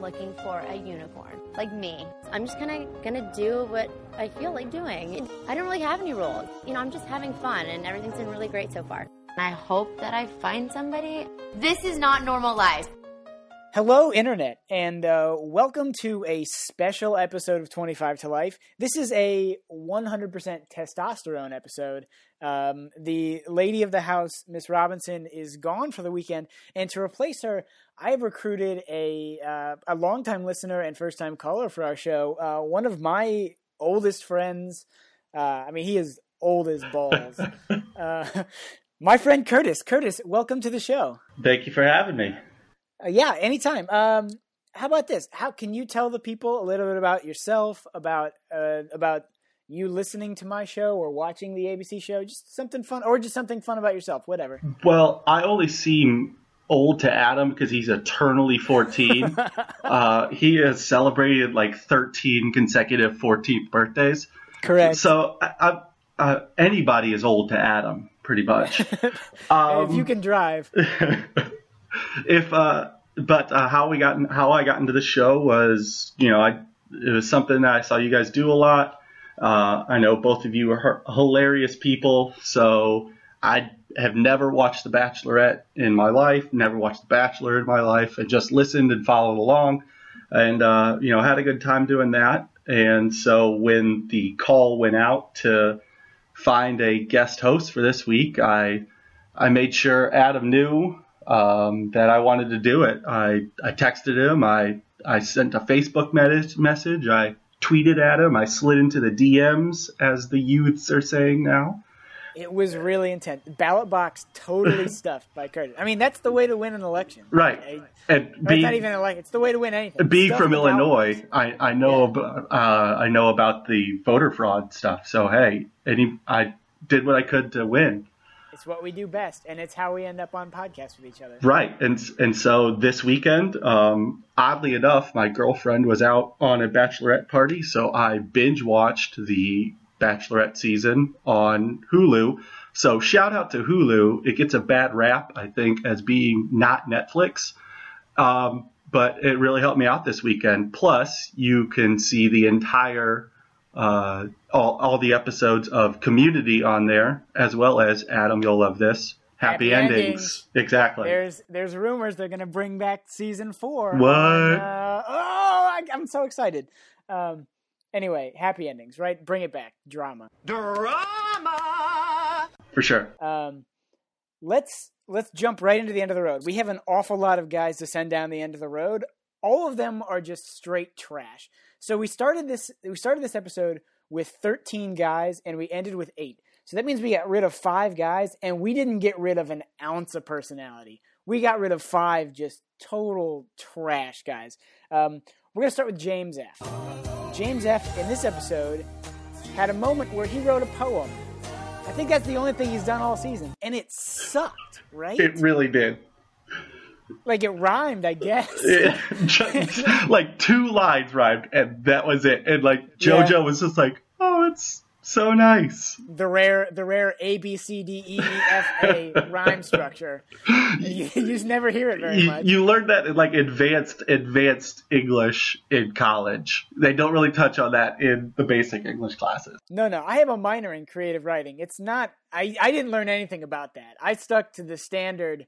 looking for a unicorn, like me. I'm just gonna do what I feel like doing. I don't really have any rules. I'm just having fun, and everything's been really great so far. I hope that I find somebody. This is not normal life. Hello, Internet, and welcome to a special episode of 25 to Life. This is a 100% testosterone episode. The lady of the house, Miss Robinson, is gone for the weekend, and to replace her, I have recruited a longtime listener and first-time caller for our show, one of my oldest friends. He is old as balls. My friend Curtis. Curtis, welcome to the show. Thank you for having me. Yeah, anytime. How about this? How can you tell the people a little bit about yourself, about you listening to my show or watching the ABC show? Just something fun, or just something fun about yourself, whatever. Well, I only seem old to Adam because he's eternally 14. He has celebrated like 13 consecutive 14th birthdays. Correct. So anybody is old to Adam, pretty much. If you can drive. How I got into the show was, it was something that I saw you guys do a lot. I know both of you are hilarious people, so I have never watched The Bachelorette in my life, never watched The Bachelor in my life, and just listened and followed along, and had a good time doing that. And so when the call went out to find a guest host for this week, I made sure Adam knew that I wanted to do it. I texted him. I sent a Facebook message. I tweeted at him. I slid into the DMs, as the youths are saying now. It was really intense. Ballot box totally stuffed by Curtis. I mean, that's the way to win an election. Right. It's not even an election. It's the way to win anything. Being from Illinois, I know about the voter fraud stuff. So, hey, I did what I could to win. It's what we do best, and it's how we end up on podcasts with each other. Right, and so this weekend, oddly enough, my girlfriend was out on a bachelorette party, so I binge watched the Bachelorette season on Hulu. So shout out to Hulu. It gets a bad rap, I think, as being not Netflix, but it really helped me out this weekend. Plus, you can see the entire all the episodes of Community on there, as well as, Adam, you'll love this, Happy Endings. Exactly. There's rumors they're going to bring back season 4. What? I'm so excited. Anyway, Happy Endings, right? Bring it back. Drama. For sure. Let's jump right into the end of the road. We have an awful lot of guys to send down the end of the road. All of them are just straight trash. So we started this episode with 13 guys, and we ended with 8. So that means we got rid of 5 guys, and we didn't get rid of an ounce of personality. We got rid of 5 just total trash guys. We're going to start with James F. James F. in this episode had a moment where he wrote a poem. I think that's the only thing he's done all season, and it sucked, right? It really did. Like, it rhymed, I guess. Like 2 lines rhymed, and that was it. And like JoJo was just like, "Oh, it's so nice." The rare A B C D E F A rhyme structure. You just never hear it very much. You learned that in like advanced English in college. They don't really touch on that in the basic English classes. No. I have a minor in creative writing. It's not. I didn't learn anything about that. I stuck to the standard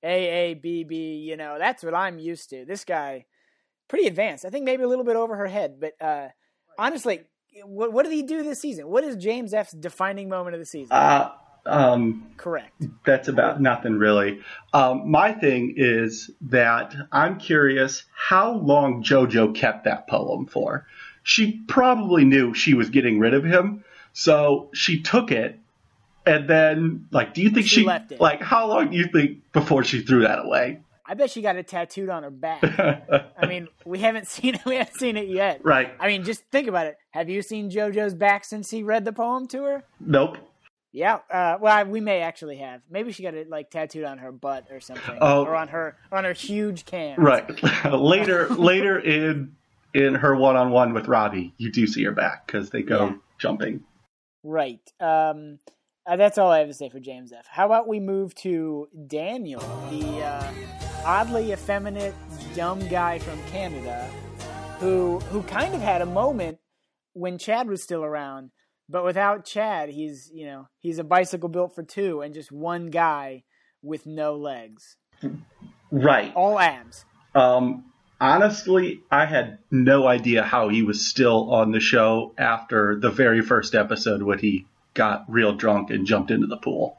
AABB, that's what I'm used to. This guy, pretty advanced. I think maybe a little bit over her head. But honestly, what did he do this season? What is James F's defining moment of the season? Correct. That's about nothing, really. My thing is that I'm curious how long JoJo kept that poem for. She probably knew she was getting rid of him, so she took it. And then, do you think she left it? How long do you think before she threw that away? I bet she got it tattooed on her back. I mean, we haven't seen it yet. Right. I mean, just think about it. Have you seen JoJo's back since he read the poem to her? Nope. Yeah. Well, we may actually have. Maybe she got it tattooed on her butt or something, or on her huge cans. Right. later in her one-on-one with Robbie, you do see her back because they go jumping. Right. That's all I have to say for James F. How about we move to Daniel, the oddly effeminate, dumb guy from Canada, who kind of had a moment when Chad was still around, but without Chad, he's a bicycle built for two and just one guy with no legs. Right. All abs. Honestly, I had no idea how he was still on the show after the very first episode when he got real drunk and jumped into the pool.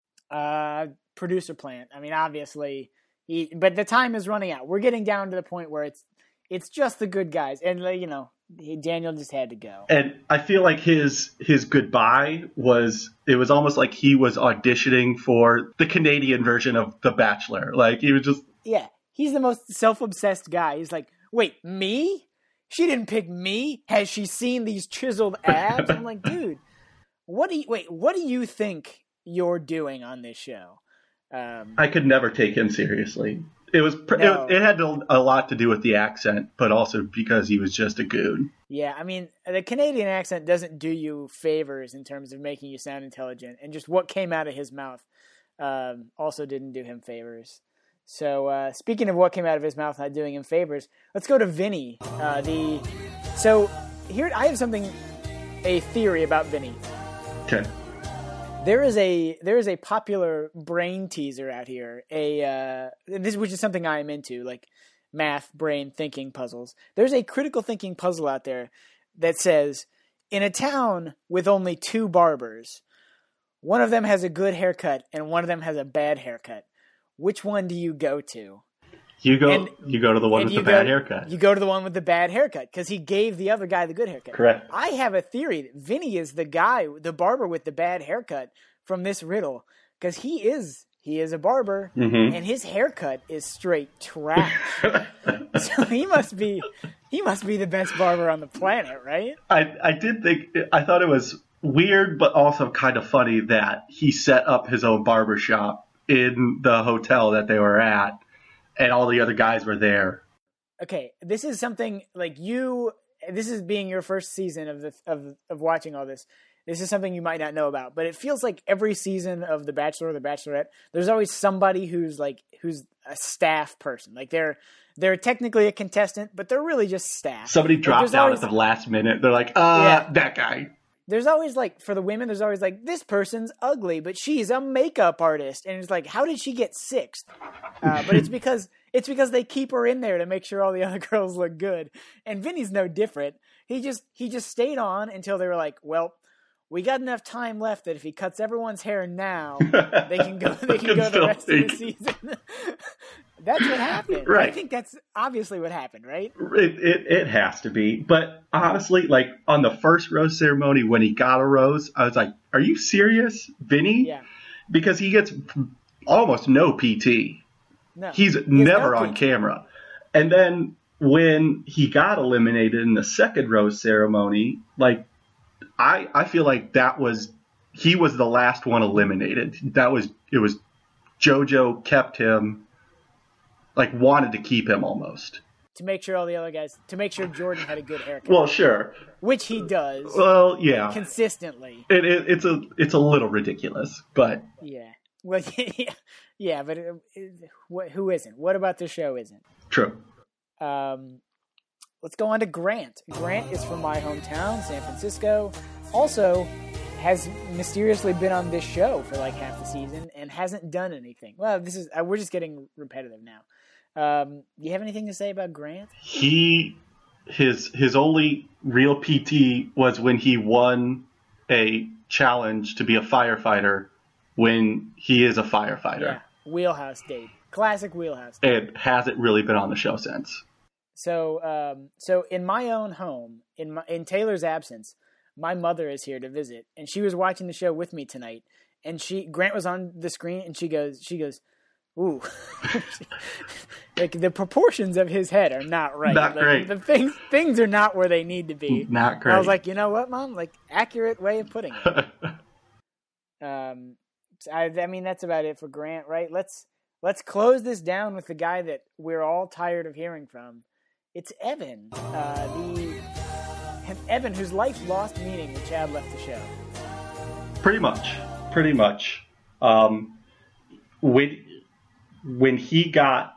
Producer plant. I mean, obviously, but the time is running out. We're getting down to the point where it's just the good guys, and Daniel just had to go. And I feel like his goodbye was almost like he was auditioning for the Canadian version of The Bachelor. Like he was just he's the most self-obsessed guy. He's like, wait, me? She didn't pick me. Has she seen these chiseled abs? I'm like, dude. What do you think you're doing on this show? I could never take him seriously. It had a lot to do with the accent, but also because he was just a goon. Yeah, I mean, the Canadian accent doesn't do you favors in terms of making you sound intelligent, and just what came out of his mouth also didn't do him favors. So speaking of what came out of his mouth not doing him favors, let's go to Vinny. So here I have a theory about Vinny. Okay. There is a popular brain teaser out here, which is something I am into, like math, brain, thinking puzzles. There's a critical thinking puzzle out there that says, in a town with only 2 barbers, one of them has a good haircut and one of them has a bad haircut. Which one do you go to? You go to the one with the bad haircut. You go to the one with the bad haircut because he gave the other guy the good haircut. Correct. I have a theory that Vinny is the guy, the barber with the bad haircut from this riddle, because he is a barber, and his haircut is straight trash. So he must be the best barber on the planet, right? I thought it was weird, but also kind of funny that he set up his own barber shop in the hotel that they were at. And all the other guys were there. Okay, this is something like this is being your first season of watching all this. This is something you might not know about, but it feels like every season of The Bachelor or The Bachelorette, there's always somebody who's a staff person. Like they're technically a contestant, but they're really just staff. Somebody dropped out at the last minute. They're like, that guy. There's always for the women, there's always this person's ugly, but she's a makeup artist. And it's like, how did she get 6th? But it's because they keep her in there to make sure all the other girls look good. And Vinny's no different. He just stayed on until they were like, well, we got enough time left that if he cuts everyone's hair now, they can go the rest of the season. That's what happened. Right. I think that's obviously what happened, right? It has to be. But honestly, on the first rose ceremony when he got a rose, I was like, are you serious, Vinny? Yeah. Because he gets almost no PT. No. He's never on camera. And then when he got eliminated in the second rose ceremony, I feel like he was the last one eliminated. It was JoJo kept him, wanted to keep him almost. To make sure Jordan had a good haircut. Well, sure. Which he does. Well, yeah. Consistently. It's a little ridiculous, but. Yeah. Well, yeah, but who isn't? What about the show isn't? True. Let's go on to Grant. Grant is from my hometown, San Francisco. Also has mysteriously been on this show for half the season and hasn't done anything. Well, we're just getting repetitive now. You have anything to say about Grant? His only real PT was when he won a challenge to be a firefighter when he is a firefighter. Yeah, wheelhouse date. Classic wheelhouse date. It hasn't really been on the show since. So in my own home, in Taylor's absence, my mother is here to visit, and she was watching the show with me tonight. And Grant was on the screen, and she goes, ooh, the proportions of his head are not right. Not great. The things are not where they need to be. Not great. And I was like, you know what, Mom? Accurate way of putting it. I mean, that's about it for Grant, right? Let's close this down with the guy that we're all tired of hearing from. It's Evan, Evan, whose life lost meaning when Chad left the show. Pretty much. pretty much. When he got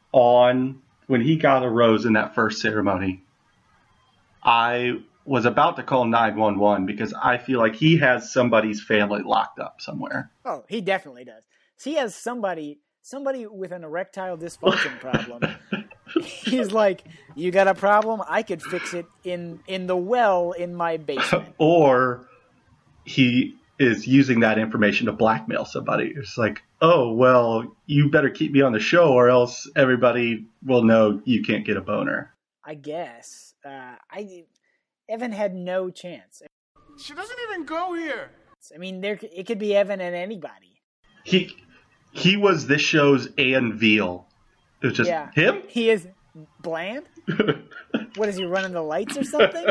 a rose in that first ceremony, I was about to call 911 because I feel like he has somebody's family locked up somewhere. Oh, he definitely does. He has somebody with an erectile dysfunction problem. He's like, you got a problem? I could fix it in the well in my basement. Or he is using that information to blackmail somebody. It's like, oh, well, you better keep me on the show or else everybody will know you can't get a boner. I guess. Evan had no chance. She doesn't even go here. I mean, it could be Evan and anybody. He was this show's Ann Veal. It was just him? He is bland? What, is he running the lights or something?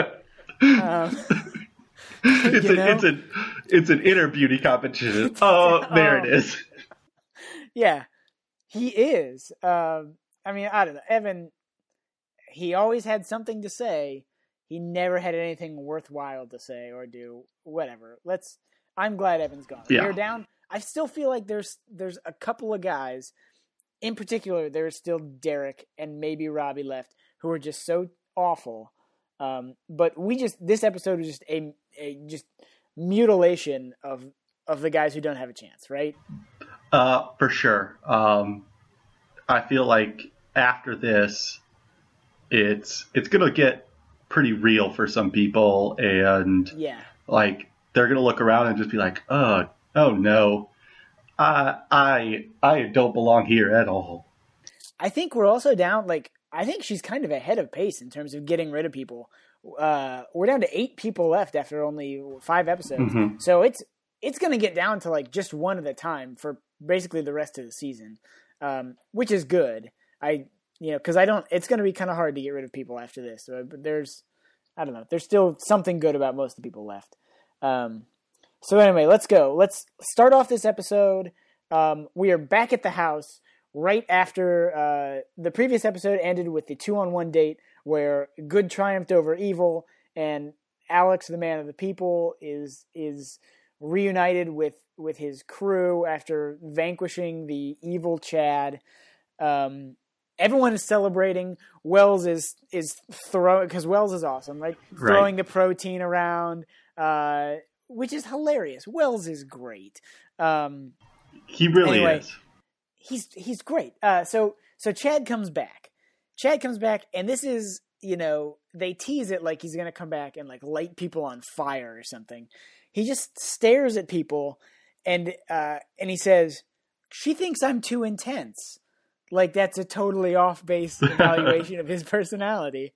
It's an inner beauty competition. Oh, there it is. Yeah, he is. I mean, I don't know. Evan, he always had something to say. He never had anything worthwhile to say or do. Whatever. I'm glad Evan's gone. Yeah. We're down. I still feel like there's a couple of guys. In particular, there's still Derek and maybe Robbie left who are just so awful. But this episode was just a just mutilation of the guys who don't have a chance, right? For sure. I feel like after this, it's gonna get pretty real for some people, and like they're gonna look around and just be like, oh no, I don't belong here at all. I think we're also down. Like, I think she's kind of ahead of pace in terms of getting rid of people. We're down to 8 people left after only 5 episodes, Mm-hmm. so it's going to get down to like just one at a time for basically the rest of the season, which is good. Because it's going to be kind of hard to get rid of people after this. But there's still something good about most of the people left. So anyway, let's go. Let's start off this episode. We are back at the house right after the previous episode ended with the 2-on-1 date where good triumphed over evil, and Alex, the man of the people, is reunited with his crew after vanquishing the evil Chad. Everyone is celebrating. Wells is throwing, because Wells is awesome, right? Throwing the protein around, which is hilarious. Wells is great. He really is. He's great. So Chad comes back. And this is, they tease it like he's going to come back and like light people on fire or something. He just stares at people and he says, "She thinks I'm too intense." Like, that's a totally off-base evaluation of his personality.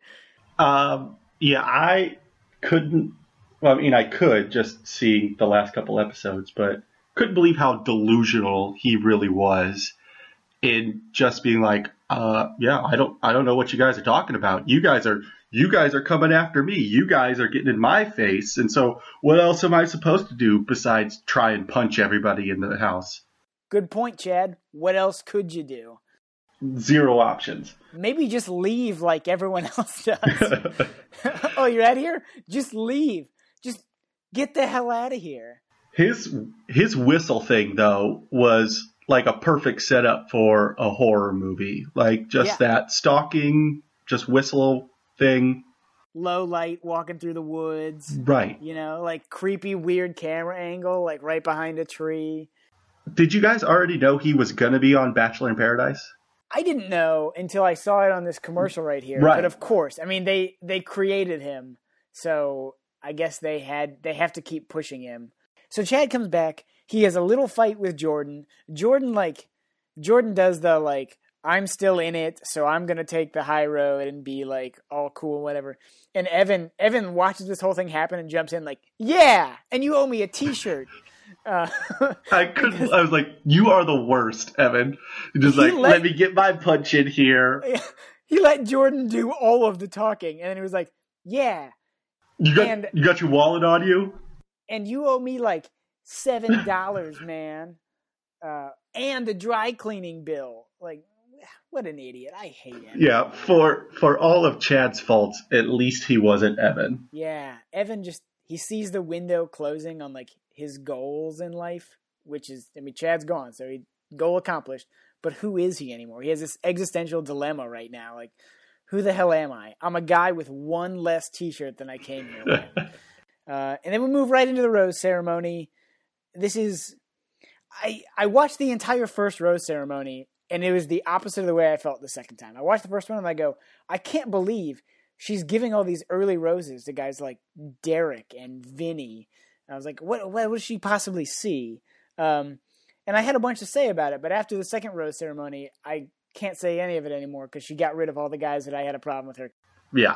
I couldn't. Well, I mean, I could just see the last couple episodes, but couldn't believe how delusional he really was in just being like, I don't know what you guys are talking about. You guys are coming after me. You guys are getting in my face. And so what else am I supposed to do besides try and punch everybody in the house? Good point, Chad. What else could you do? 0 options. Maybe just leave like everyone else does. Oh, you're out of here? Just leave. Just get the hell out of here. His whistle thing, though, was like a perfect setup for a horror movie. Like, just that stalking, just whistle thing. Low light, walking through the woods. Right. Like creepy, weird camera angle, like right behind a tree. Did you guys already know he was going to be on Bachelor in Paradise? I didn't know until I saw it on this commercial right here. Right. But of course, I mean, they created him, so I guess they have to keep pushing him. So Chad comes back. He has a little fight with Jordan. Jordan does the like, I'm still in it, so I'm gonna take the high road and be like all cool, whatever. And Evan watches this whole thing happen and jumps in like, yeah, and you owe me a T-shirt. I was like, you are the worst, Evan. Just like, let me get my punch in here. He let Jordan do all of the talking, and then he was like, yeah. You got your wallet on you? And you owe me like $7, man. And the dry cleaning bill. Like, what an idiot. I hate him. Yeah, for all of Chad's faults, at least he wasn't Evan. Yeah, Evan he sees the window closing on like his goals in life, which is, I mean, Chad's gone, so goal accomplished. But who is he anymore? He has this existential dilemma right now. Like, who the hell am I? I'm a guy with one less T-shirt than I came here with. And then we move right into the rose ceremony. This is, I watched the entire first rose ceremony, and it was the opposite of the way I felt the second time. I watched the first one, and I go, I can't believe she's giving all these early roses to guys like Derek and Vinny. I was like, what does she possibly see? And I had a bunch to say about it, but after the second rose ceremony, I can't say any of it anymore because she got rid of all the guys that I had a problem with her. Yeah.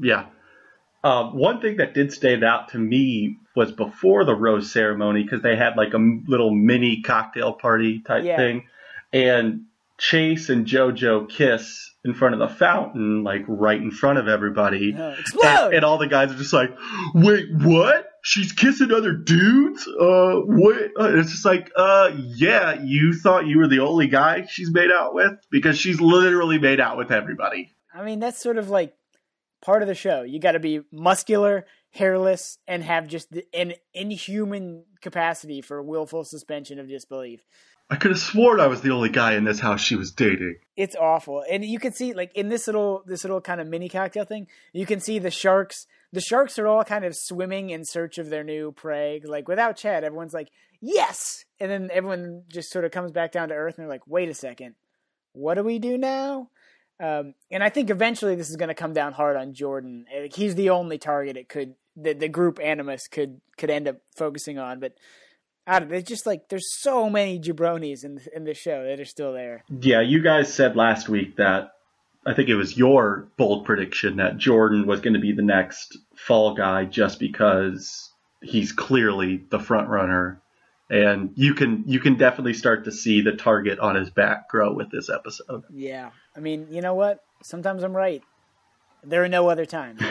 One thing that did stand out to me was before the rose ceremony, because they had like a little mini cocktail party type thing, and Chase and JoJo kiss in front of the fountain, like right in front of everybody. Explode! And all the guys are just like, wait, what? She's kissing other dudes? What? It's just like, yeah, you thought you were the only guy she's made out with? Because she's literally made out with everybody. I mean, that's sort of like part of the show. You got to be muscular, hairless, and have just an inhuman capacity for willful suspension of disbelief. I could have sworn I was the only guy in this house she was dating. It's awful. And you can see, like, in this little kind of mini cocktail thing, you can see the sharks. The sharks are all kind of swimming in search of their new prey. Like, without Chad, everyone's like, yes! And then everyone just sort of comes back down to earth, and they're like, wait a second. What do we do now? And I think eventually this is going to come down hard on Jordan. Like, he's the only target the group animus could end up focusing on. But it's just like there's so many jabronis in the show that are still there. Yeah, you guys said last week that I think it was your bold prediction that Jordan was going to be the next fall guy just because he's clearly the front runner. And you can definitely start to see the target on his back grow with this episode. Yeah. I mean, you know what? Sometimes I'm right. There are no other times.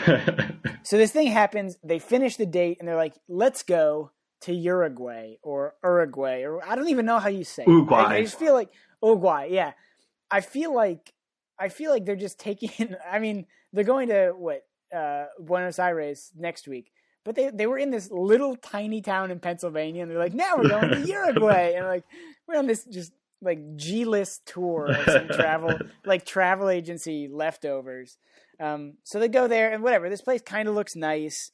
So this thing happens. They finish the date, and they're like, let's go to Uruguay, or I don't even know how you say it. Uruguay. I just feel like Uruguay, yeah. I feel like they're just taking, I mean, they're going to, Buenos Aires next week. But they were in this little tiny town in Pennsylvania, and they're like, now we're going to Uruguay. And like, we're on this just like G-list tour of some travel agency leftovers. So they go there, and whatever, this place kind of looks nice.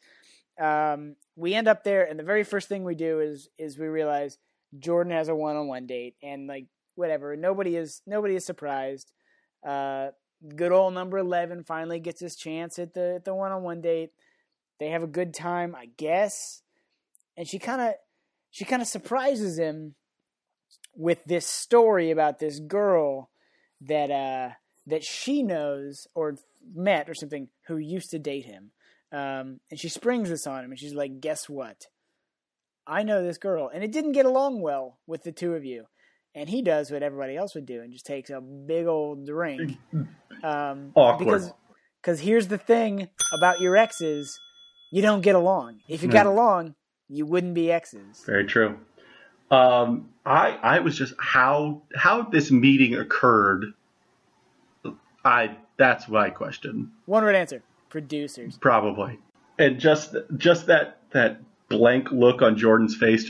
We end up there, and the very first thing we do is we realize Jordan has a one-on-one date, and like, whatever, nobody is surprised. Good old number 11 finally gets his chance at the one-on-one date. They have a good time, I guess. And she kind of surprises him with this story about this girl that she knows or met or something who used to date him. And she springs this on him, and she's like, guess what? I know this girl. And it didn't get along well with the two of you. And he does what everybody else would do and just takes a big old drink. Awkward. Because here's the thing about your exes. You don't get along. If you got along, you wouldn't be exes. Very true. I was just how this meeting occurred. That's my question. One word answer: producers. Probably. And just that blank look on Jordan's face,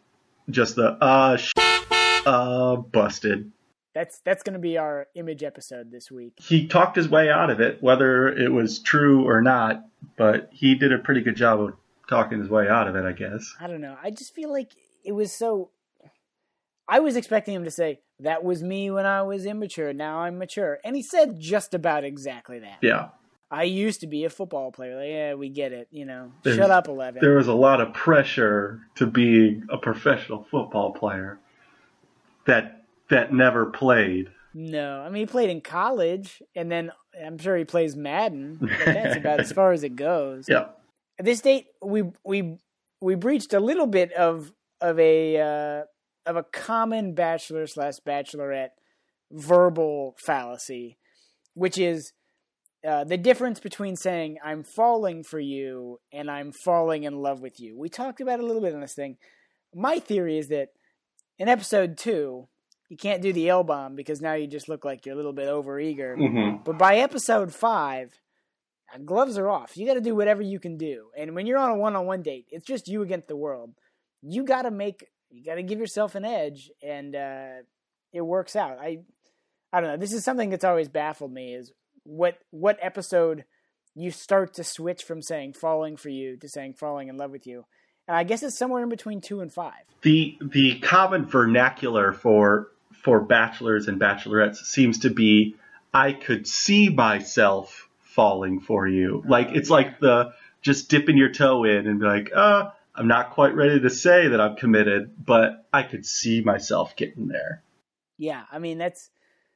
busted. That's going to be our image episode this week. He talked his way out of it, whether it was true or not, but he did a pretty good job of talking his way out of it, I guess. I don't know. I just feel like it was so... I was expecting him to say, that was me when I was immature, now I'm mature. And he said just about exactly that. Yeah. I used to be a football player. Like, yeah, we get it, Shut up, 11. There was a lot of pressure to being a professional football player that never played. No, I mean, he played in college, and then I'm sure he plays Madden, but that's about as far as it goes. Yeah. At this date, we breached a little bit of a common bachelor/bachelorette verbal fallacy, which is the difference between saying I'm falling for you and I'm falling in love with you. We talked about it a little bit on this thing. My theory is that in episode 2, you can't do the L-bomb because now you just look like you're a little bit overeager. Mm-hmm. But by episode 5, gloves are off. You got to do whatever you can do. And when you're on a one-on-one date, it's just you against the world. you got to give yourself an edge, and it works out. I don't know. This is something that's always baffled me, is what episode you start to switch from saying falling for you to saying falling in love with you. And I guess it's somewhere in between 2 and 5. The common vernacular for bachelors and bachelorettes seems to be, I could see myself falling for you. Like, it's like the just dipping your toe in and be like, I'm not quite ready to say that I'm committed, but I could see myself getting there. Yeah, I mean, that's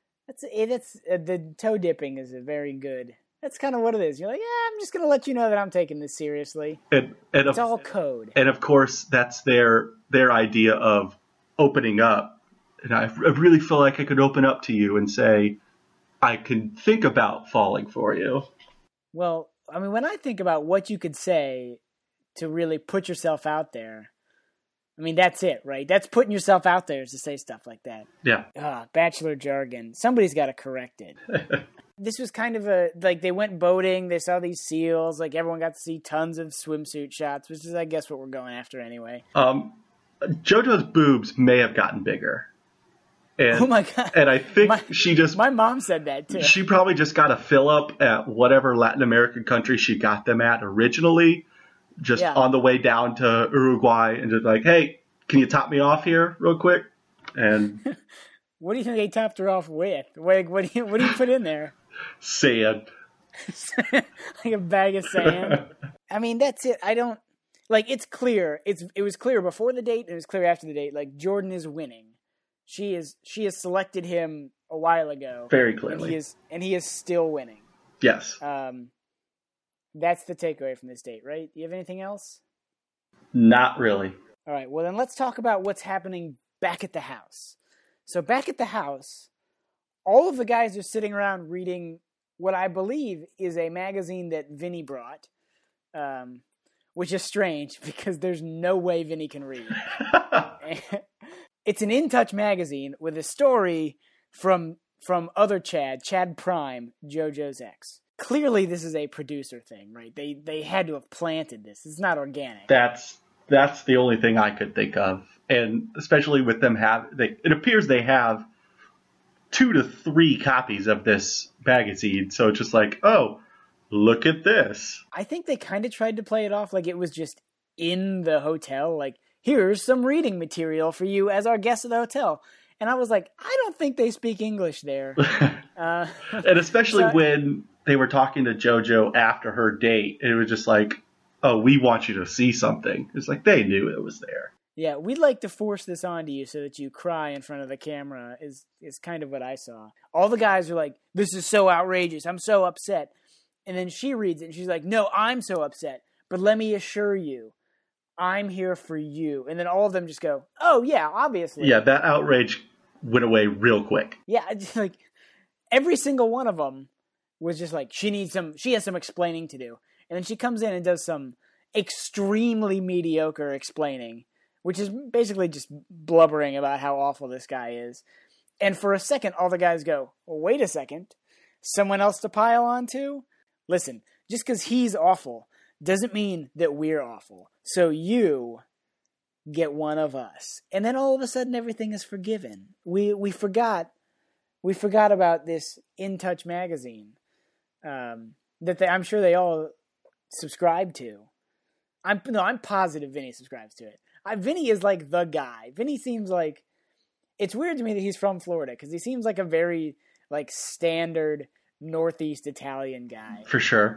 the toe dipping is a very good. That's kind of what it is. You're like, yeah, I'm just going to let you know that I'm taking this seriously. And it's all code. And of course, that's their idea of opening up. And I really feel like I could open up to you and say, I can think about falling for you. Well, I mean, when I think about what you could say to really put yourself out there, I mean, that's it, right? That's putting yourself out there, is to say stuff like that. Yeah. Bachelor jargon. Somebody's got to correct it. This was kind of like they went boating, they saw these seals, like everyone got to see tons of swimsuit shots, which is, I guess, what we're going after anyway. JoJo's boobs may have gotten bigger. And, oh my God. And I think my mom said that too. She probably just got a fill up at whatever Latin American country she got them at originally, just on the way down to Uruguay, and just like, hey, can you top me off here real quick? And what do you think they topped her off with? What do you put in there? Sand. Like a bag of sand. I mean, that's it. I don't like. It's clear. It was clear before the date. It was clear after the date. Like, Jordan is winning. She has selected him a while ago. Very clearly. And he is still winning. Yes. That's the takeaway from this date, right? Do you have anything else? Not really. All right. Well, then let's talk about what's happening back at the house. So back at the house, all of the guys are sitting around reading what I believe is a magazine that Vinny brought, which is strange because there's no way Vinny can read. It's an In Touch magazine with a story from other Chad Prime, JoJo's ex. Clearly, this is a producer thing, right? They had to have planted this. It's not organic. That's the only thing I could think of, and especially with them it appears they have 2 to 3 copies of this magazine. So it's just like, oh, look at this. I think they kind of tried to play it off like it was just in the hotel, like, here's some reading material for you as our guest at the hotel. And I was like, I don't think they speak English there. And especially when they were talking to JoJo after her date, it was just like, oh, we want you to see something. It's like they knew it was there. Yeah, we'd like to force this onto you so that you cry in front of the camera is kind of what I saw. All the guys are like, this is so outrageous. I'm so upset. And then she reads it and she's like, no, I'm so upset. But let me assure you, I'm here for you. And then all of them just go, oh, yeah, obviously. Yeah, that outrage went away real quick. Yeah, like every single one of them was just like, she has some explaining to do. And then she comes in and does some extremely mediocre explaining, which is basically just blubbering about how awful this guy is. And for a second, all the guys go, well, wait a second. Someone else to pile on to? Listen, just because he's awful doesn't mean that we're awful. So you get one of us. And then all of a sudden everything is forgiven. We forgot about this In Touch magazine that I'm sure they all subscribe to. I'm positive Vinny subscribes to it. Vinny is like the guy. Vinny seems like, it's weird to me that he's from Florida because he seems like a very like standard Northeast Italian guy. For sure.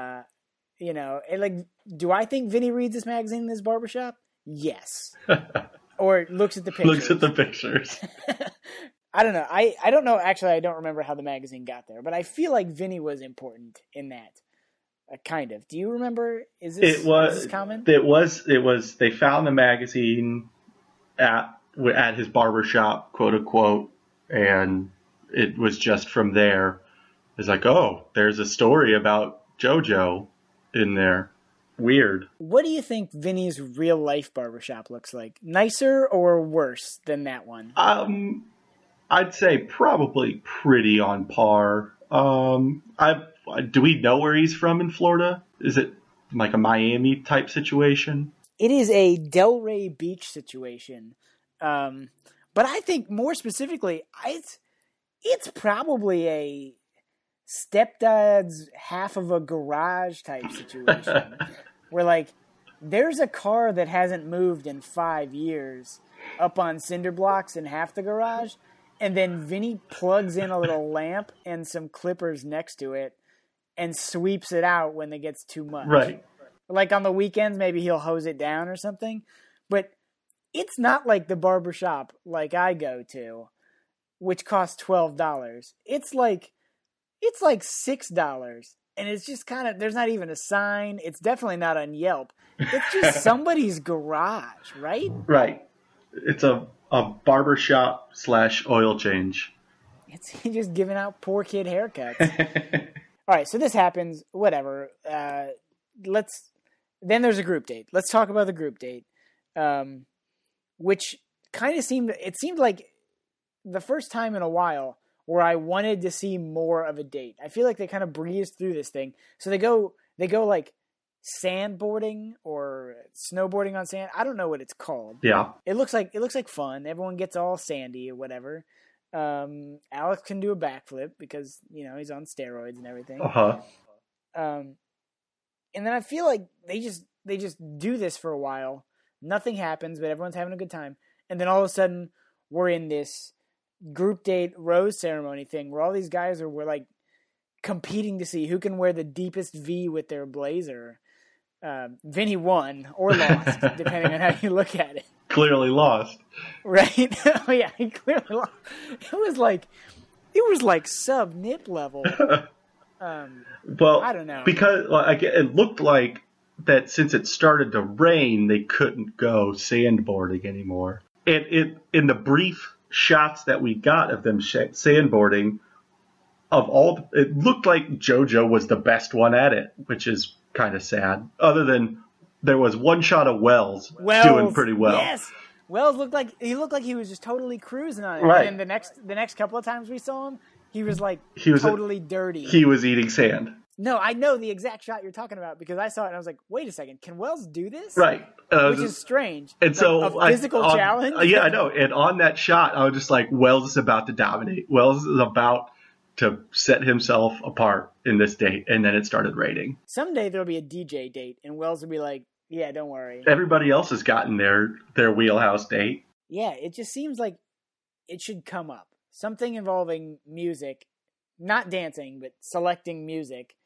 Do I think Vinny reads this magazine in his barbershop? Yes. Or looks at the pictures. Looks at the pictures. I don't know. I don't know. Actually, I don't remember how the magazine got there, but I feel like Vinny was important in that. Kind of. Do you remember? Is this common? It was. They found the magazine at his barbershop, quote unquote, and it was just from there. It's like, oh, there's a story about JoJo in there. Weird. What do you think Vinny's real life barbershop looks like? Nicer or worse than that one? I'd say probably pretty on par. Do we know where he's from in Florida? Is it like a Miami type situation? It is a Delray Beach situation. But I think more specifically, it's probably a stepdad's half of a garage type situation where, like, there's a car that hasn't moved in 5 years up on cinder blocks in half the garage, and then Vinny plugs in a little lamp and some clippers next to it and sweeps it out when it gets too much. Right. Like on the weekends, maybe he'll hose it down or something. But it's not like the barbershop like I go to, which costs $12. It's like $6. And it's just kind of, there's not even a sign. It's definitely not on Yelp. It's just somebody's garage, right? Right. It's a barbershop / oil change. It's just giving out poor kid haircuts. All right, so this happens, whatever. Then there's a group date. Let's talk about the group date, which kind of seemed like the first time in a while where I wanted to see more of a date. I feel like they kind of breezed through this thing. So they go like sandboarding or snowboarding on sand. I don't know what it's called. Yeah. It looks like fun. Everyone gets all sandy or whatever. Alex can do a backflip because, he's on steroids and everything. Uh-huh. And then I feel like they just do this for a while. Nothing happens, but everyone's having a good time. And then all of a sudden, we're in this group date rose ceremony thing where all these guys we're like competing to see who can wear the deepest V with their blazer. Vinny won or lost, depending on how you look at it. Clearly lost. Right? Oh yeah, he clearly lost. It was like sub nip level. Well, I don't know. Because it looked like that since it started to rain, they couldn't go sandboarding anymore. In the brief shots that we got of them sandboarding, it looked like JoJo was the best one at it, which is kind of sad. Other than there was one shot of Wells doing pretty well. Yes, Wells looked like he was just totally cruising on it. Right. And then the next couple of times we saw him, he was like totally dirty. He was eating sand. No, I know the exact shot you're talking about because I saw it and I was like, wait a second, can Wells do this? Right. Which is strange. And like so a physical challenge? Yeah, I know. And on that shot, I was just like, Wells is about to dominate. Wells is about to set himself apart in this date. And then it started raining. Someday there'll be a DJ date and Wells will be like, yeah, don't worry. Everybody else has gotten their wheelhouse date. Yeah, it just seems like it should come up. Something involving music, not dancing, but selecting music.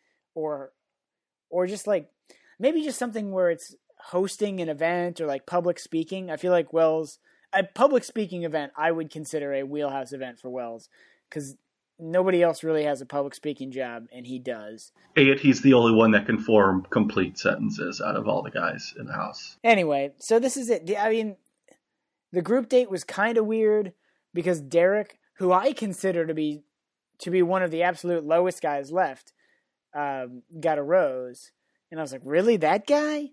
Or just like maybe just something where it's hosting an event or like public speaking. I feel like a public speaking event I would consider a wheelhouse event for Wells because nobody else really has a public speaking job and he does. And he's the only one that can form complete sentences out of all the guys in the house. Anyway, so this is it. I mean, the group date was kind of weird because Derek, who I consider to be one of the absolute lowest guys left, got a rose, and I was like, really, that guy?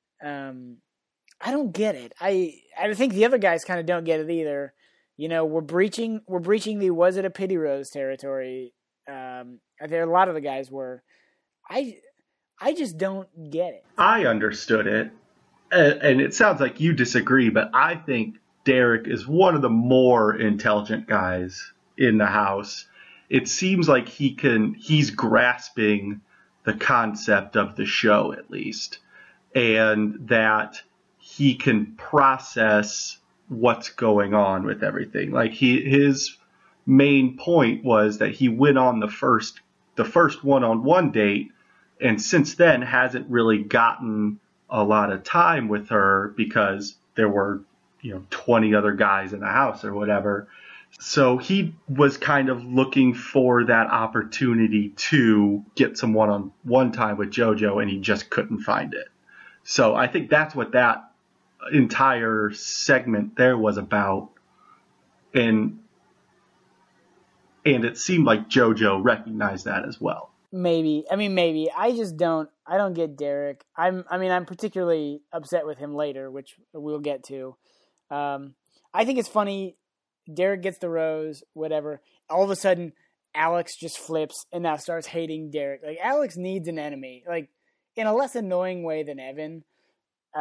I don't get it. I think the other guys kind of don't get it either. We're breaching the was it a pity rose territory. There a lot of the guys were. I just don't get it. I understood it, and it sounds like you disagree, but I think Derek is one of the more intelligent guys in the house. It seems like he's grasping the concept of the show at least, and that he can process what's going on with everything. Like his main point was that he went on the first one-on-one date, and since then hasn't really gotten a lot of time with her because there were 20 other guys in the house or whatever. So he was kind of looking for that opportunity to get some one-on-one time with JoJo, and he just couldn't find it. So I think that's what that entire segment there was about. And it seemed like JoJo recognized that as well. Maybe. I just don't get Derek. I'm particularly upset with him later, which we'll get to. I think it's funny. Derek gets the rose, whatever. All of a sudden, Alex just flips and now starts hating Derek. Like, Alex needs an enemy. Like, in a less annoying way than Evan.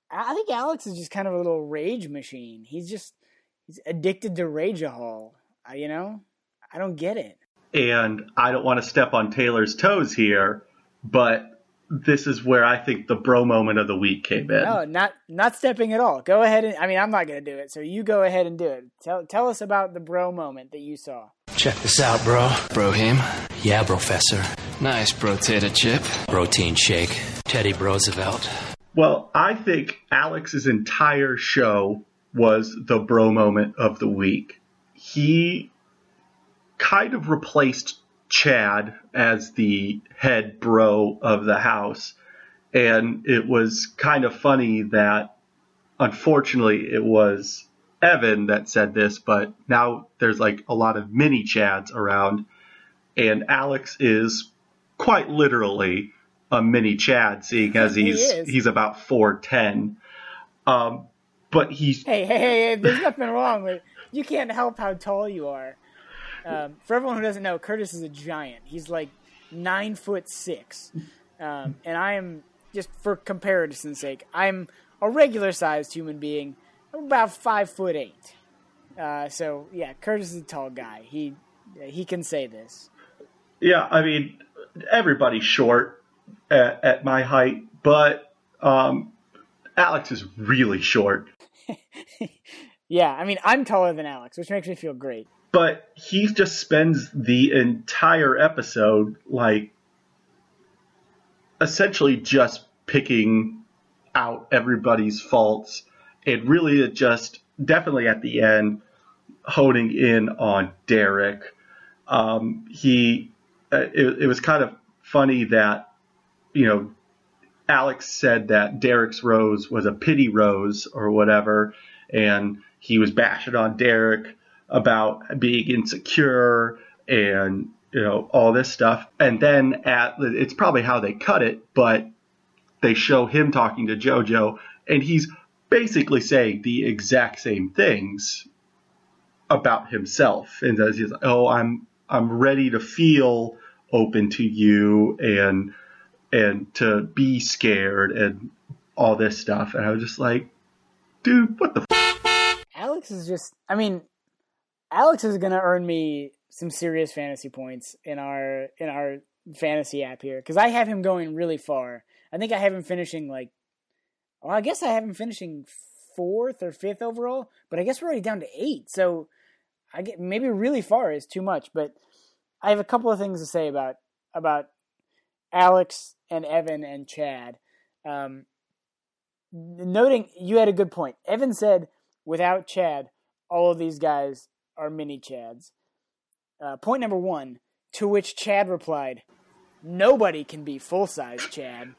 I think Alex is just kind of a little rage machine. He's addicted to Rageahol. You know, I don't get it. And I don't want to step on Taylor's toes here, but this is where I think the bro moment of the week came in. No, not stepping at all. Go ahead and, I mean, I'm not going to do it, so you go ahead and do it. Tell us about the bro moment that you saw. Check this out, bro. Bro him? Yeah, Professor. Nice potato chip. Protein shake. Teddy Roosevelt. Well, I think Alex's entire show was the bro moment of the week. He kind of replaced Chad as the head bro of the house. And it was kind of funny that, unfortunately, it was Evan that said this, but now there's like a lot of mini Chads around. And Alex is quite literally a mini Chad, seeing as he's about 4'10". But he's... Hey, there's nothing wrong with it. You can't help how tall you are. For everyone who doesn't know, Curtis is a giant. He's like 9'6", and I am, just for comparison's sake, I'm a regular-sized human being. I'm about 5'8". So yeah, Curtis is a tall guy. He can say this. Yeah, I mean, everybody's short at my height, but Alex is really short. Yeah, I mean, I'm taller than Alex, which makes me feel great. But he just spends the entire episode, like, essentially just picking out everybody's faults. And really just, definitely at the end, honing in on Derek. It was kind of funny that, you know, Alex said that Derek's rose was a pity rose or whatever, and he was bashing on Derek about being insecure and, you know, all this stuff. And then it's probably how they cut it, but they show him talking to JoJo, and he's basically saying the exact same things about himself. And he's like, "Oh, I'm ready to feel open to you and to be scared and all this stuff." And I was just like, dude, what the Alex is just, I mean, Alex is going to earn me some serious fantasy points in our fantasy app here, because I have him going really far. I think I have him finishing I guess I have him finishing 4th or 5th overall, but I guess we're already down to 8. So I get maybe really far is too much, but I have a couple of things to say about Alex and Evan and Chad. Noting you had a good point. Evan said, without Chad, all of these guys are mini Chads. Point number 1, to which Chad replied, nobody can be full-size Chad.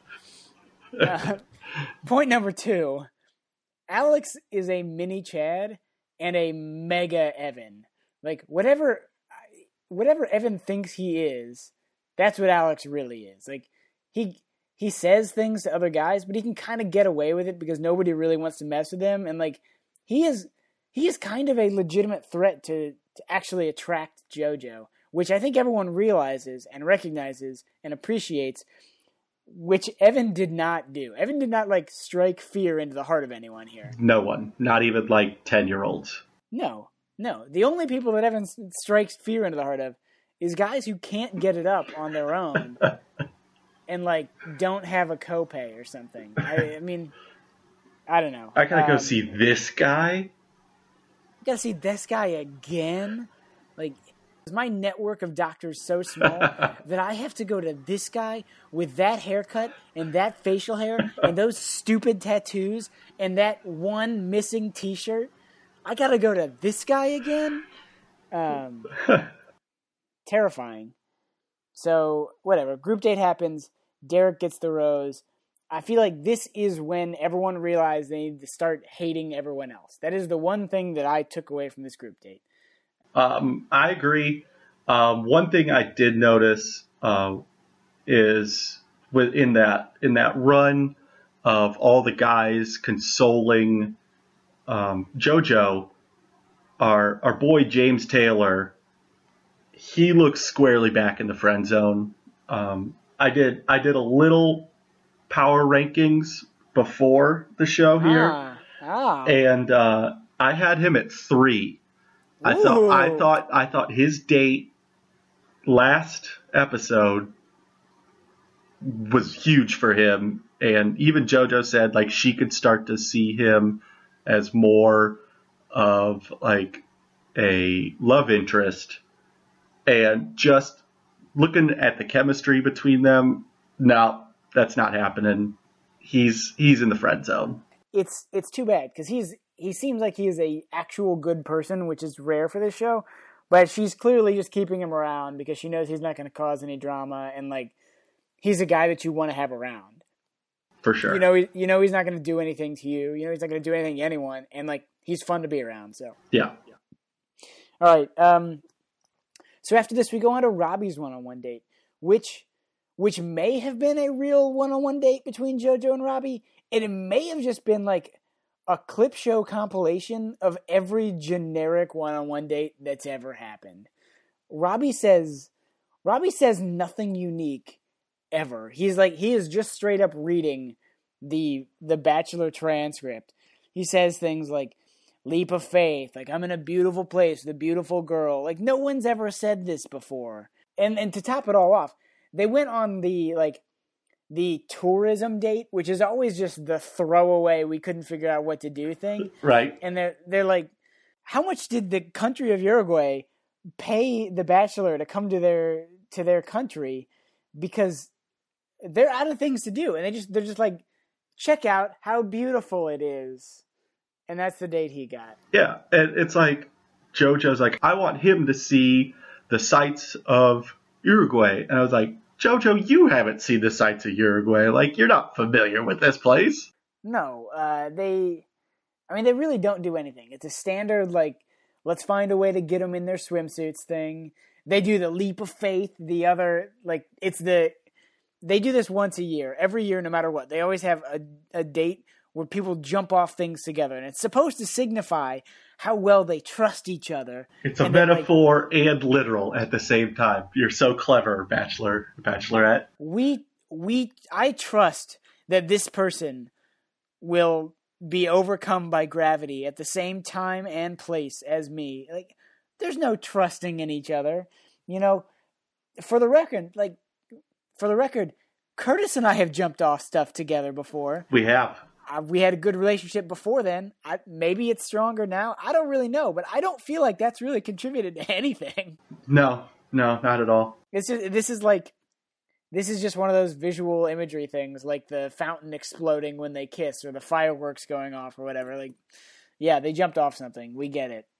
Point number 2, Alex is a mini Chad and a mega Evan. Like, whatever Evan thinks he is, that's what Alex really is. Like, he says things to other guys, but he can kind of get away with it because nobody really wants to mess with him. And, like, he is kind of a legitimate threat to actually attract JoJo, which I think everyone realizes and recognizes and appreciates, which Evan did not do. Evan did not, like, strike fear into the heart of anyone here. No one. Not even, like, 10-year-olds. No. The only people that Evan strikes fear into the heart of is guys who can't get it up on their own and, like, don't have a copay or something. I mean, I don't know. I gotta go see this guy? Gotta see this guy again? Like, is my network of doctors so small that I have to go to this guy with that haircut and that facial hair and those stupid tattoos and that one missing t-shirt? I gotta go to this guy again? Terrifying. So, whatever. Group date happens. Derek gets the rose. I feel like this is when everyone realized they need to start hating everyone else. That is the one thing that I took away from this group date. I agree. One thing I did notice is in that run of all the guys consoling JoJo, our boy James Taylor, he looks squarely back in the friend zone. I did a little power rankings before the show here, Ah. and I had him at 3. I thought his date last episode was huge for him, and even JoJo said like she could start to see him as more of like a love interest, and just looking at the chemistry between them, no, that's not happening. He's in the friend zone. It's too bad because he seems like he is a actual good person, which is rare for this show. But she's clearly just keeping him around because she knows he's not going to cause any drama, and like he's a guy that you want to have around. For sure. You know he's not going to do anything to you. You know he's not going to do anything to anyone, and like he's fun to be around. So yeah. All right. So after this, we go on to Robbie's one-on-one date, which may have been a real one-on-one date between JoJo and Robbie, and it may have just been like a clip show compilation of every generic one-on-one date that's ever happened. Robbie says nothing unique ever. He is just straight up reading the Bachelor transcript. He says things like, leap of faith, like I'm in a beautiful place with a beautiful girl. Like no one's ever said this before. And to top it all off, they went on the tourism date, which is always just the throwaway, we couldn't figure out what to do thing. Right. And they're like, how much did the country of Uruguay pay the Bachelor to come to their country? Because they're out of things to do, and they're just like, check out how beautiful it is. And that's the date he got. Yeah, and it's like JoJo's like, I want him to see the sights of Uruguay. And I was like, JoJo, you haven't seen the sights of Uruguay. Like, you're not familiar with this place. No, they really don't do anything. It's a standard, like, let's find a way to get them in their swimsuits thing. They do the leap of faith. The other, like, they do this once a year, every year, no matter what. They always have a date where people jump off things together, and it's supposed to signify how well they trust each other. It's a metaphor and literal at the same time. You're so clever, Bachelorette. I trust that this person will be overcome by gravity at the same time and place as me. Like, there's no trusting in each other. You know, for the record, Curtis and I have jumped off stuff together before. We have. We had a good relationship before then. Maybe it's stronger now. I don't really know, but I don't feel like that's really contributed to anything. No, not at all. This is just one of those visual imagery things, like the fountain exploding when they kiss, or the fireworks going off, or whatever. Like, yeah, they jumped off something. We get it.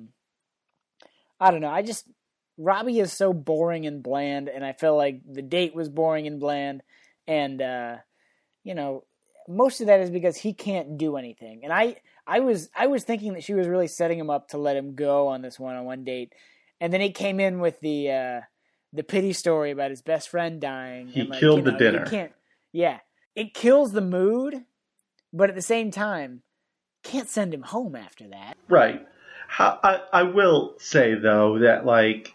I don't know. Robbie is so boring and bland, and I feel like the date was boring and bland, and most of that is because he can't do anything. And I was thinking that she was really setting him up to let him go on this one-on-one date, and then he came in with the pity story about his best friend dying. He killed the dinner. It kills the mood, but at the same time, can't send him home after that. Right. I will say though that like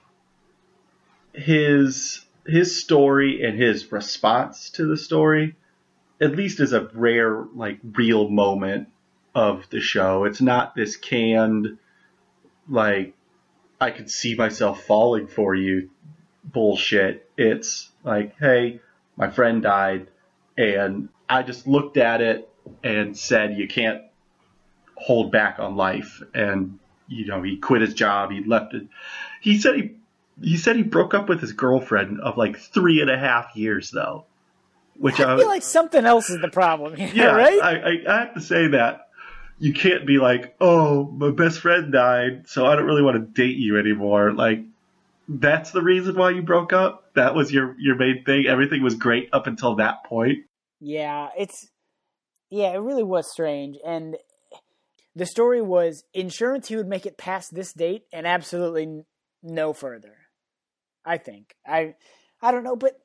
his story and his response to the story, at least is a rare, like, real moment of the show. It's not this canned, like, I could see myself falling for you bullshit. It's like, hey, my friend died, and I just looked at it and said, you can't hold back on life. And, he quit his job. He left it. He said he broke up with his girlfriend of, like, 3.5 years, though. Which I feel like something else is the problem here, yeah, right? I have to say that you can't be like, oh, my best friend died, so I don't really want to date you anymore. Like, that's the reason why you broke up? That was your main thing? Everything was great up until that point? Yeah, it really was strange. And the story was insurance he would make it past this date and absolutely no further, I think. I don't know, but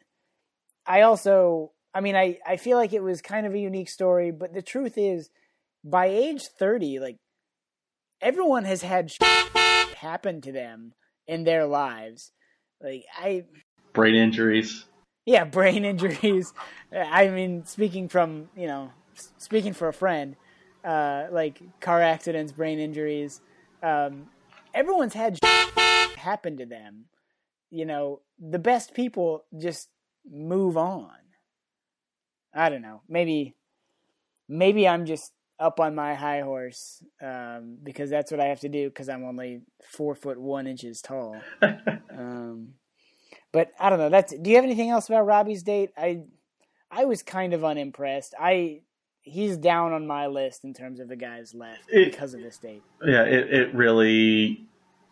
I feel like it was kind of a unique story, but the truth is, by age 30, like, everyone has had happen to them in their lives. Like, brain injuries. Yeah, brain injuries. I mean, speaking from, speaking for a friend, like car accidents, brain injuries, everyone's had happen to them. You know, the best people just move on. I don't know. Maybe I'm just up on my high horse because that's what I have to do because I'm only 4'1" tall. But I don't know. Do you have anything else about Robbie's date? I was kind of unimpressed. He's down on my list in terms of the guys left because of this date. Yeah, it really,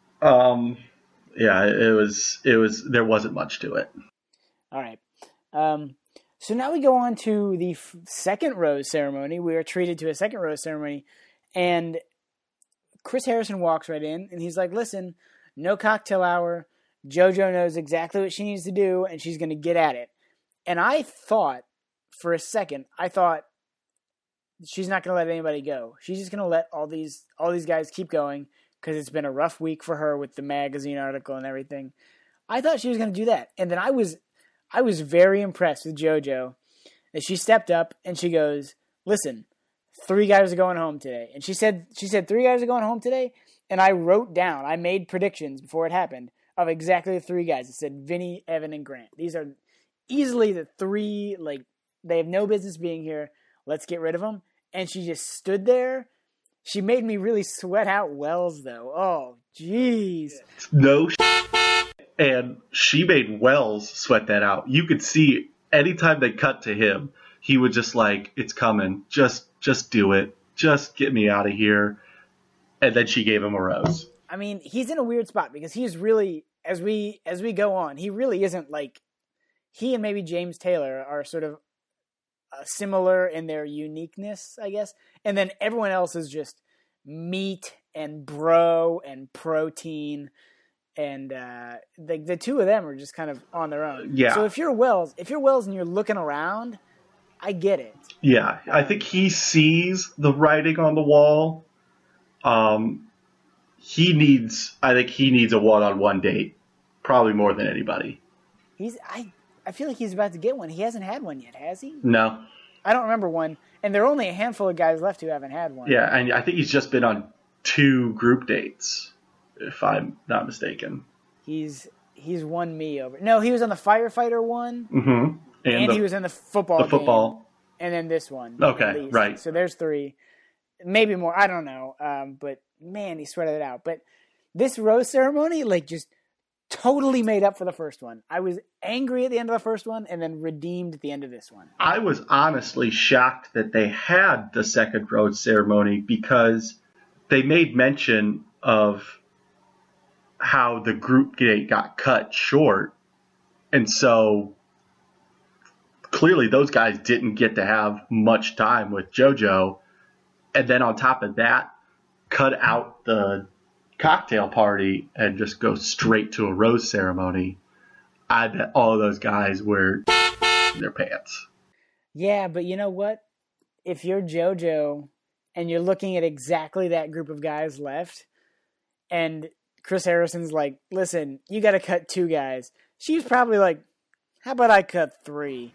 it was. There wasn't much to it. All right. So now we go on to the second rose ceremony. We are treated to a second rose ceremony, and Chris Harrison walks right in, and he's like, "Listen, no cocktail hour. JoJo knows exactly what she needs to do, and she's going to get at it." And I thought, for a second, she's not going to let anybody go. She's just going to let all these guys keep going because it's been a rough week for her with the magazine article and everything. I thought she was going to do that, and then I was very impressed with JoJo that she stepped up and she goes, "Listen, 3 guys are going home today." And she said 3 guys are going home today, and I made predictions before it happened of exactly the 3 guys. It said Vinny, Evan, and Grant. These are easily the 3, like, they have no business being here. Let's get rid of them. And she just stood there. She made me really sweat out Wells, though. Oh, jeez. No and she made Wells sweat that out. You could see anytime they cut to him, he would just like, "It's coming. Just do it. Just get me out of here." And then she gave him a rose. I mean, he's in a weird spot because he's really, as we go on, he really isn't like, he and maybe James Taylor are sort of similar in their uniqueness, I guess. And then everyone else is just meat and bro and protein. And the 2 of them are just kind of on their own. Yeah. So if you're Wells and you're looking around, I get it. Yeah, I think he sees the writing on the wall. He needs a one-on-one date, probably more than anybody. I feel like he's about to get one. He hasn't had one yet, has he? No. I don't remember one. And there are only a handful of guys left who haven't had one. Yeah, and I think he's just been on 2 group dates, if I'm not mistaken. He's won me over. No, he was on the firefighter one. Mm-hmm. And he was in the football game. And then this one. Okay, right. So there's 3. Maybe more. I don't know. But, man, he sweated it out. But this rose ceremony, like, just totally made up for the first one. I was angry at the end of the first one and then redeemed at the end of this one. I was honestly shocked that they had the second rose ceremony because they made mention of how the group date got cut short. And so clearly those guys didn't get to have much time with JoJo. And then on top of that, cut out the cocktail party and just go straight to a rose ceremony. I bet all of those guys were in their pants. Yeah, but you know what? If you're JoJo and you're looking at exactly that group of guys left, and Chris Harrison's like, "Listen, you got to cut 2 guys." She's probably like, "How about I cut 3?"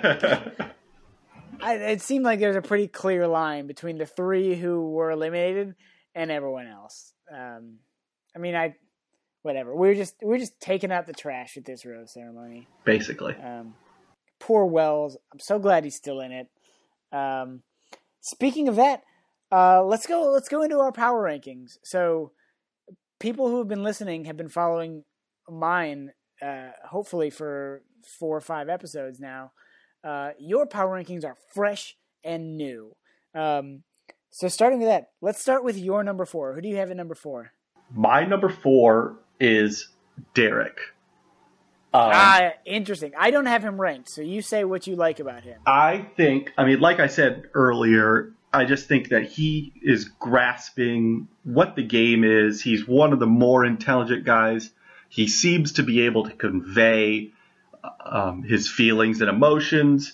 It seemed like there's a pretty clear line between the 3 who were eliminated and everyone else. Whatever. We're just taking out the trash at this rose ceremony. Basically. Poor Wells. I'm so glad he's still in it. Speaking of that, let's go into our power rankings. So people who have been listening have been following mine, hopefully for 4 or 5 episodes now. Your power rankings are fresh and new. So starting with that, let's start with your number 4. Who do you have at number 4? My number 4 is Derek. Interesting. I don't have him ranked, so you say what you like about him. Like I said earlier, I just think that he is grasping what the game is. He's one of the more intelligent guys. He seems to be able to convey his feelings and emotions.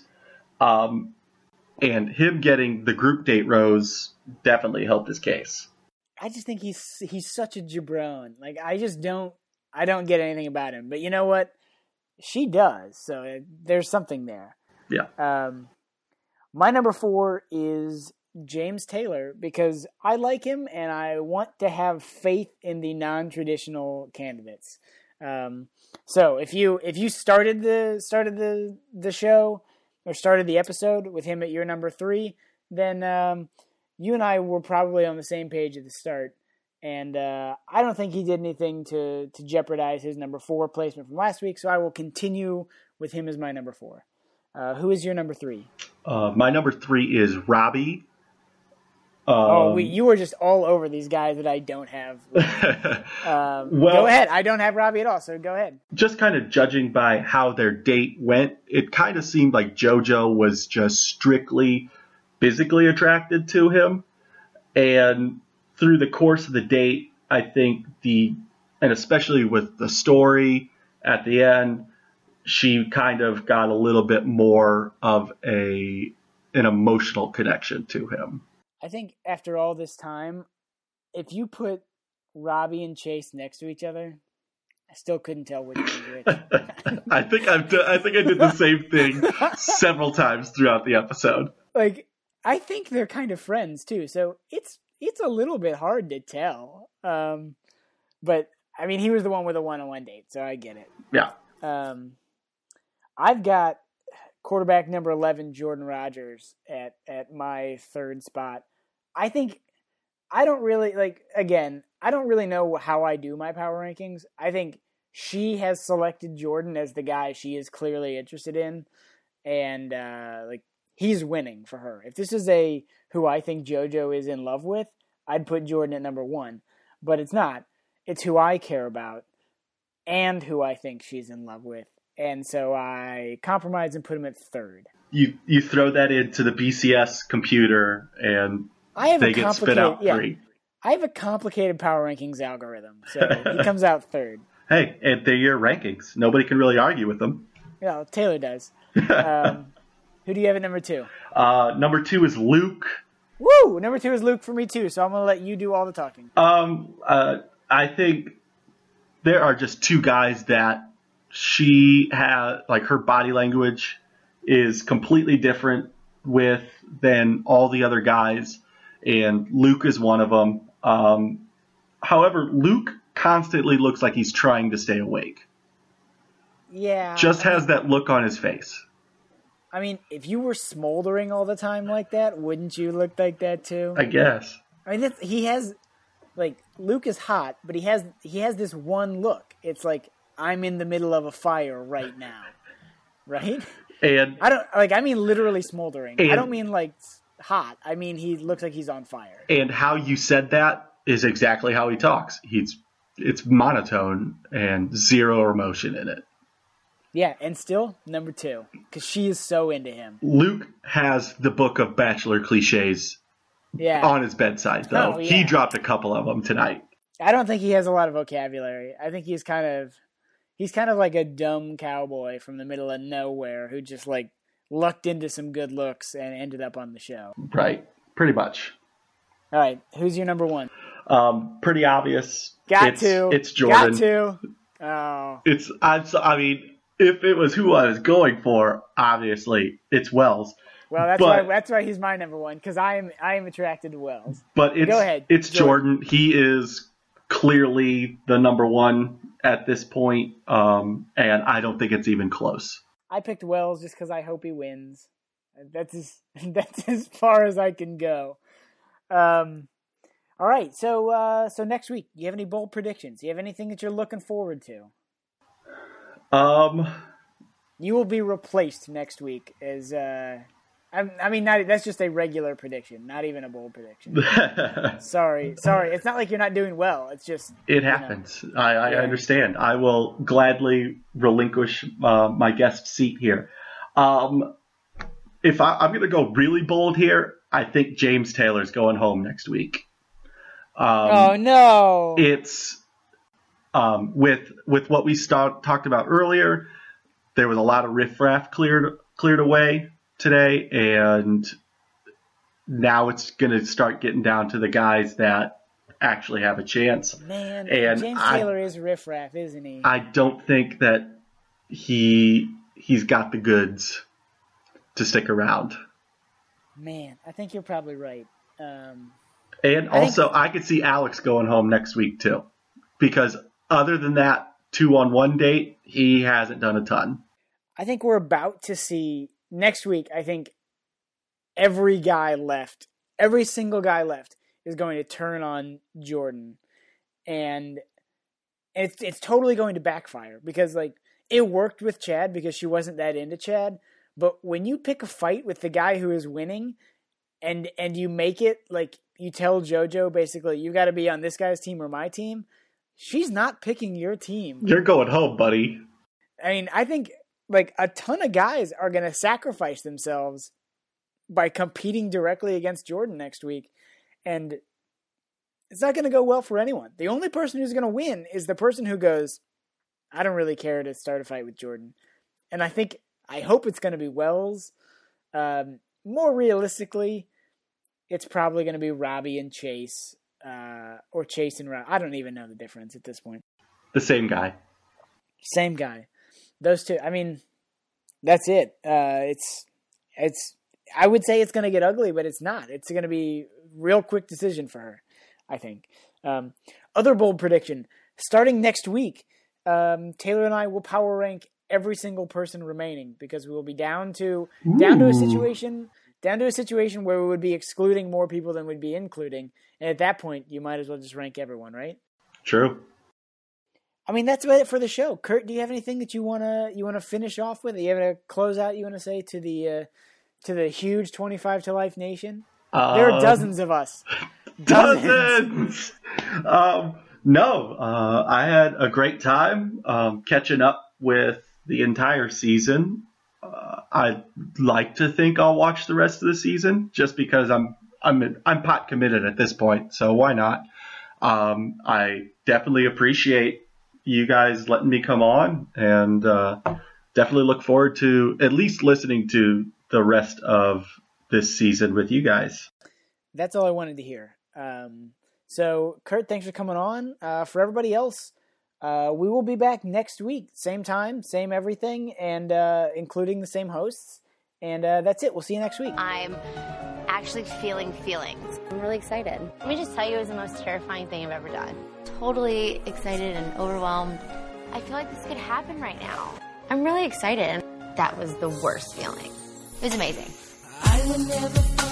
And him getting the group date rose definitely helped his case. I just think he's such a jabron. Like, I don't get anything about him. But you know what? She does. So there's something there. Yeah. My number 4 is James Taylor because I like him and I want to have faith in the non-traditional candidates. So if you started the show or started the episode with him at your number 3, then you and I were probably on the same page at the start. And I don't think he did anything to jeopardize his number 4 placement from last week, so I will continue with him as my number 4. Who is your number 3? My number 3 is Robbie. You were just all over these guys that I don't have. Well, go ahead. I don't have Robbie at all, so go ahead. Just kind of judging by how their date went, it kind of seemed like JoJo was just strictly physically attracted to him. And through the course of the date, I think and especially with the story at the end, she kind of got a little bit more of an emotional connection to him. I think after all this time, if you put Robbie and Chase next to each other, I still couldn't tell which one was which. I think I did the same thing several times throughout the episode. Like, I think they're kind of friends too, so it's a little bit hard to tell. But I mean, he was the one with a one-on-one date, so I get it. Yeah. I've got quarterback number 11, Jordan Rodgers, at my 3rd spot. I don't really know how I do my power rankings. I think she has selected Jordan as the guy she is clearly interested in, and he's winning for her. If this is who I think JoJo is in love with, I'd put Jordan at number 1, but it's not. It's who I care about and who I think she's in love with. And so I compromise and put him at 3rd. You throw that into the BCS computer and they get spit out 3. I have a complicated power rankings algorithm, so he comes out 3rd. Hey, and they're your rankings. Nobody can really argue with them. Yeah, Taylor does. Who do you have at number 2? Number 2 is Luke. Woo! Number 2 is Luke for me too, so I'm going to let you do all the talking. I think there are just 2 guys that she has, like, her body language is completely different than all the other guys, and Luke is one of them. However, Luke constantly looks like he's trying to stay awake. Yeah. Just has that look on his face. I mean, if you were smoldering all the time like that, wouldn't you look like that too? I guess. I mean, he has, Luke is hot, but he has this one look. It's like, I'm in the middle of a fire right now, right? And I mean literally smoldering. I don't mean hot. I mean he looks like he's on fire. And how you said that is exactly how he talks. It's monotone and zero emotion in it. Yeah, and still number 2 because she is so into him. Luke has the book of Bachelor cliches on his bedside, though. Oh, yeah. He dropped a couple of them tonight. I don't think he has a lot of vocabulary. I think he's kind of like a dumb cowboy from the middle of nowhere who just lucked into some good looks and ended up on the show. Right. Pretty much. All right. Who's your number 1? Pretty obvious. It's Jordan. Got to. Oh. If it was who I was going for, obviously it's Wells. Well, that's why he's my number 1 because I am attracted to Wells. But go ahead. It's Jordan. He is clearly the number 1 at this point, and I don't think it's even close. I picked Wells just because I hope he wins. That's as far as I can go. All right, so next week, do you have any bold predictions? Do you have anything that you're looking forward to? You will be replaced next week as that's just a regular prediction, not even a bold prediction. Sorry. It's not like you're not doing well. It's just it happens. I understand. I will gladly relinquish my guest seat here. If I'm going to go really bold here, I think James Taylor's going home next week. Oh no! It's with what we talked about earlier. There was a lot of riffraff cleared away today, and now it's going to start getting down to the guys that actually have a chance. Man, and James Taylor is riffraff, isn't he? I don't think that he's got the goods to stick around. Man, I think you're probably right. And also, I could see Alex going home next week, too. Because other than that 2-on-1 date, he hasn't done a ton. I think we're about to see next week. I think every single guy left is going to turn on Jordan. And it's totally going to backfire because, like, it worked with Chad because she wasn't that into Chad. But when you pick a fight with the guy who is winning and you make it, like, you tell JoJo basically, you got to be on this guy's team or my team, she's not picking your team. You're going home, buddy. I mean, I think, like, a ton of guys are going to sacrifice themselves by competing directly against Jordan next week. And it's not going to go well for anyone. The only person who's going to win is the person who goes, I don't really care to start a fight with Jordan. And I hope it's going to be Wells. More realistically, it's probably going to be Robbie and Chase, or Chase and Robbie. I don't even know the difference at this point. The same guy. Same guy. Those two. I mean, that's it. It's. I would say it's going to get ugly, but it's not. It's going to be real quick decision for her, I think. Other bold prediction: starting next week, Taylor and I will power rank every single person remaining because we will be down to a situation where we would be excluding more people than we'd be including, and at that point, you might as well just rank everyone, right? True. I mean, that's about it for the show. Kurt, do you have anything that you wanna finish off with? Do you have a closeout you want to say to the huge 25 to Life Nation? There are dozens of us. Dozens. No, I had a great time catching up with the entire season. I'd like to think I'll watch the rest of the season just because I'm pot committed at this point, so why not? I definitely appreciate you guys letting me come on, and definitely look forward to at least listening to the rest of this season with you guys. That's all I wanted to hear. So, Kurt, thanks for coming on. For everybody else, we will be back next week. Same time, same everything, and including the same hosts. And that's it. We'll see you next week. I'm actually feeling feelings. I'm really excited. Let me just tell you, it was the most terrifying thing I've ever done. Totally excited and overwhelmed. I feel like this could happen right now. I'm really excited. That was the worst feeling. It was amazing. I would never